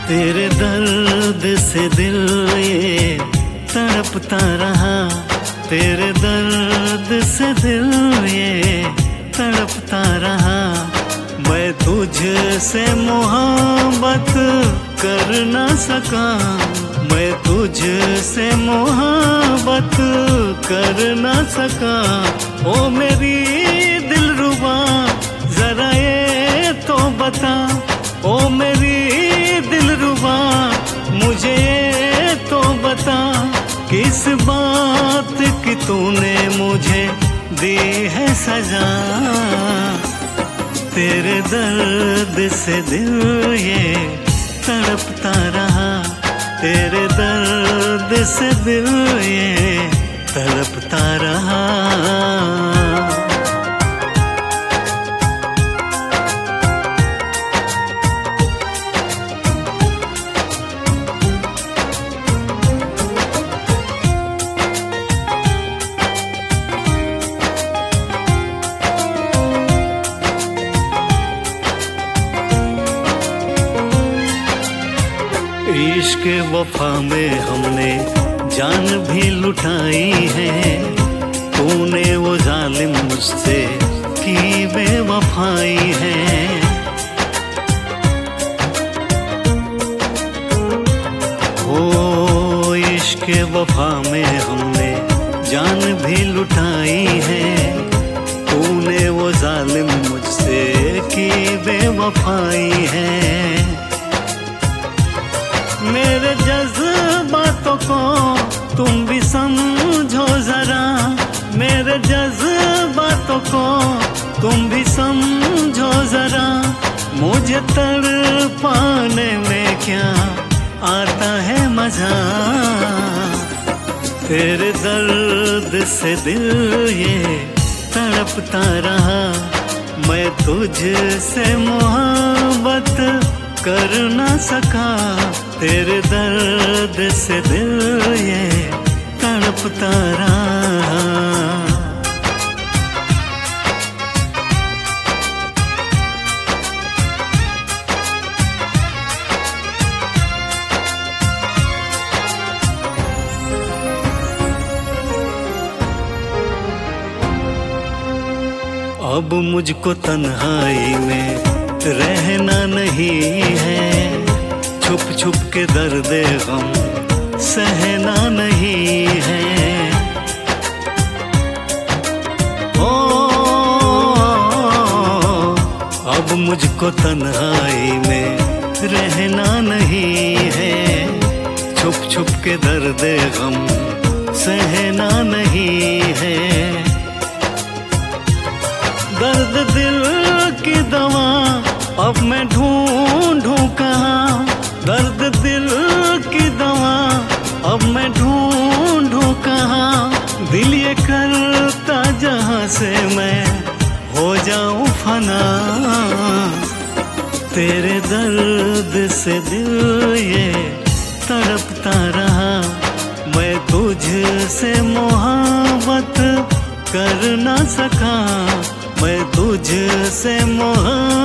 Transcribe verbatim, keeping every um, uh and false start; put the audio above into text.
तेरे दर्द से दिल ये तड़पता रहा, तेरे दर्द से दिल ये तड़पता रहा। मैं तुझसे मोहब्बत कर न सका, मैं तुझसे मोहब्बत कर न सका। ओ मेरी दिलरुबा जरा ये तो बता, ओ मेरी दिलरुबा मुझे ये तो बता, किस बात की तूने मुझे दी है सजा। तेरे दर्द से दिल ये तड़पता रहा, तेरे दर्द से दिल ये तड़पता रहा। इश्क वफा में हमने जान भी लुटाई है, तूने वो जालिम मुझसे की बेवफाई है। ओ इश्क वफा में हमने जान भी लुटाई है, तूने वो जालिम मुझसे की बेवफाई है। मेरे जज्बातों को तुम भी समझो जरा, मेरे जज्बातों को तुम भी समझो जरा। मुझे तड़पाने में क्या आता है मजा, तेरे दर्द से दिल ये तड़पता रहा। मैं तुझसे मोहब्बत कर न सका, तेरे दर्द से दिल ये तड़पता रहा। अब मुझको तन्हाई में रहना नहीं है, छुप छुप के दर्द गम सहना नहीं है। ओ अब मुझको तन्हाई में रहना नहीं है, छुप छुप के दर्द गम सहना नहीं है। दर्द दिल की दवा अब मैं ढूंढूं कहाँ, दर्द दिल की दवा अब मैं ढूंढूं कहाँ। दिल ये करता जहाँ से मैं हो जाऊं फना, तेरे दर्द से दिल ये तड़पता रहा। मैं तुझसे मोहब्बत कर न सका, मैं तुझसे मोहब्बत